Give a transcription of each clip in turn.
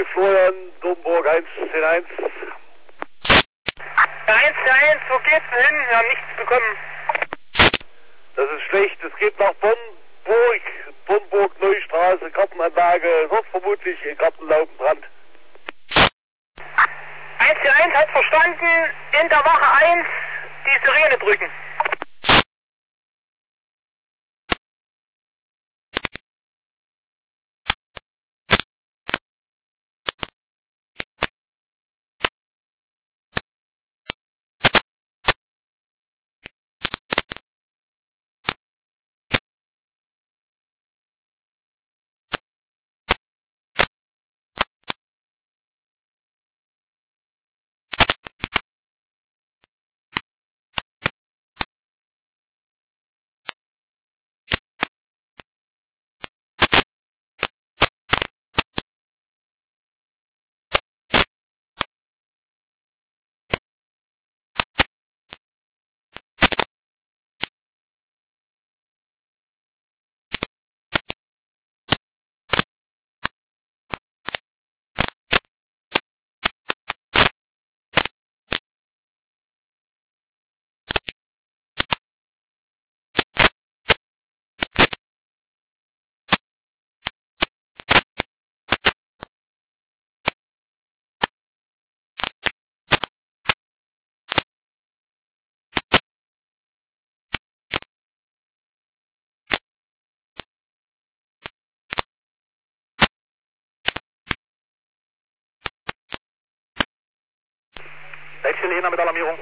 Copy, Florian, Domburg 110-1. 1-1, wo geht's denn hin? Wir haben nichts bekommen. Das ist schlecht, es geht nach Bonburg, Neustraße, Gartenanlage, dort vermutlich Gartenlaubenbrand. 1-1 hat verstanden, in der Wache 1 die Sirene drücken. Helena mit Alarmierung.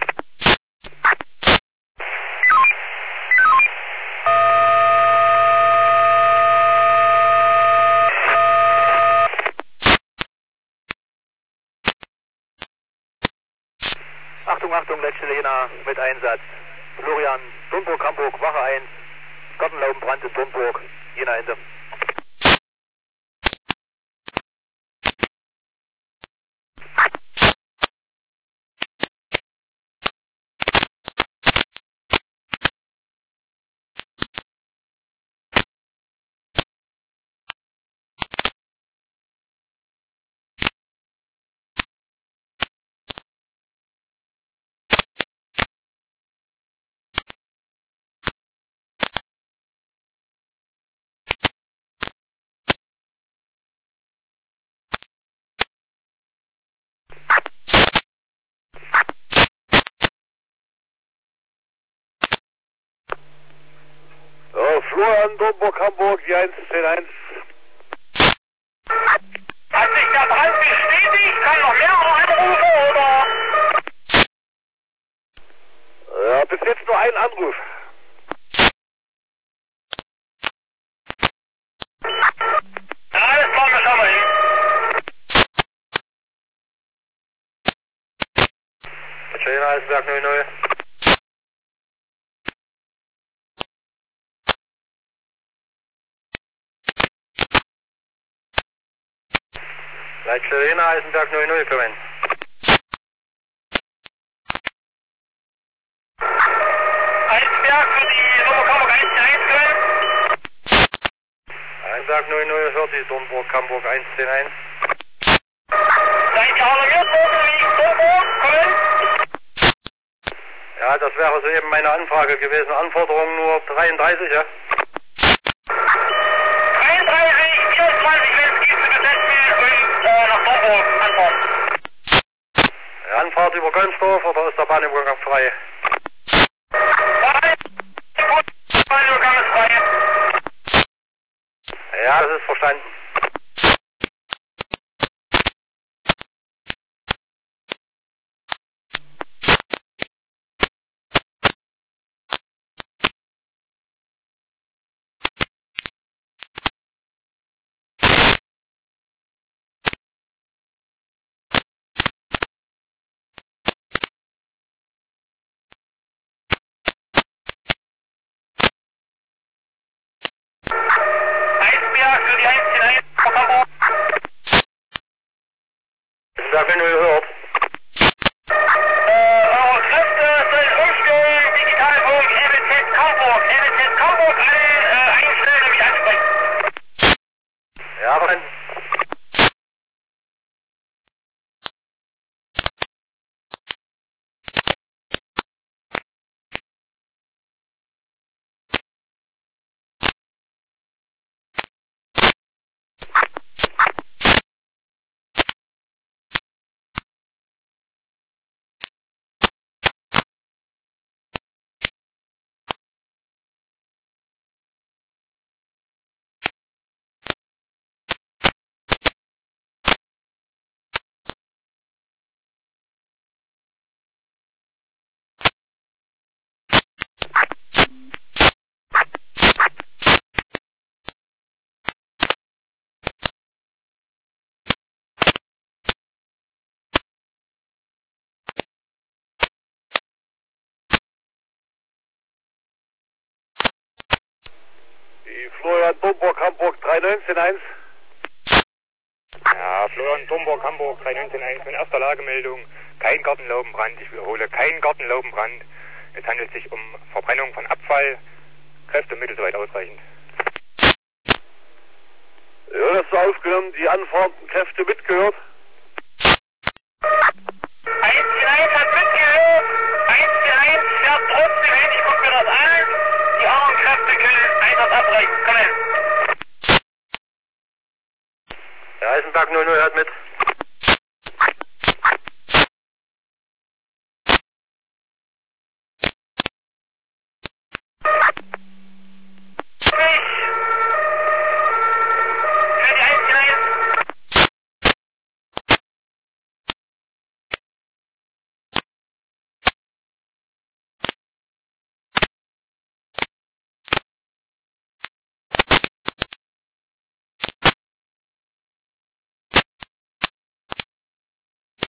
Achtung, letzte Helena mit Einsatz. Florian, Dornburg, Hamburg, Wache 1, Gartenlaubenbrand in Dornburg, Jena Ende. Florian, Dornburg, Hamburg, die 110-1. Hat sich der Brand bestätigt? Kann noch mehrere anrufen, oder? Ja, bis jetzt nur ein Anruf. Ja, alles klar, wir schauen mal hin. Schöner Eisberg 00. Leitstelle Eisenberg 00, kommen. Eisberg für die Dornburg Hamburg 1-1, kommen. Eisenberg 00, hört die Dornburg Hamburg 110-1. Seid ihr alarmiert worden wegen Dornburg, kommen? Ja, das wäre soeben meine Anfrage gewesen. Anforderung nur 33, ja? 33, 24, wenn es geht, zu besetzen und nach Dornburg antworten. Anfahrt über Gönsdorf oder ist der Bahnübergang frei? Bahnübergang ist frei. Ja, das ist verstanden. Eisberg für die 1-1, Hamburg. Sag, wenn du hört. Eure Kräfte sollen umstellen, Digitalfunk, NWZ Hamburg. NWZ Hamburg einstellen und mich ansprechen. Ja, aber dann Die Florian Domburg Hamburg 319.1. Ja, Florian Domburg Hamburg 319.1 in erster Lagemeldung. Kein Gartenlaubenbrand, ich wiederhole, kein Gartenlaubenbrand. Es handelt sich um Verbrennung von Abfall. Kräfte und Mittel soweit ausreichend. Ja, das war aufgenommen, die anfahrenden Kräfte mitgehört.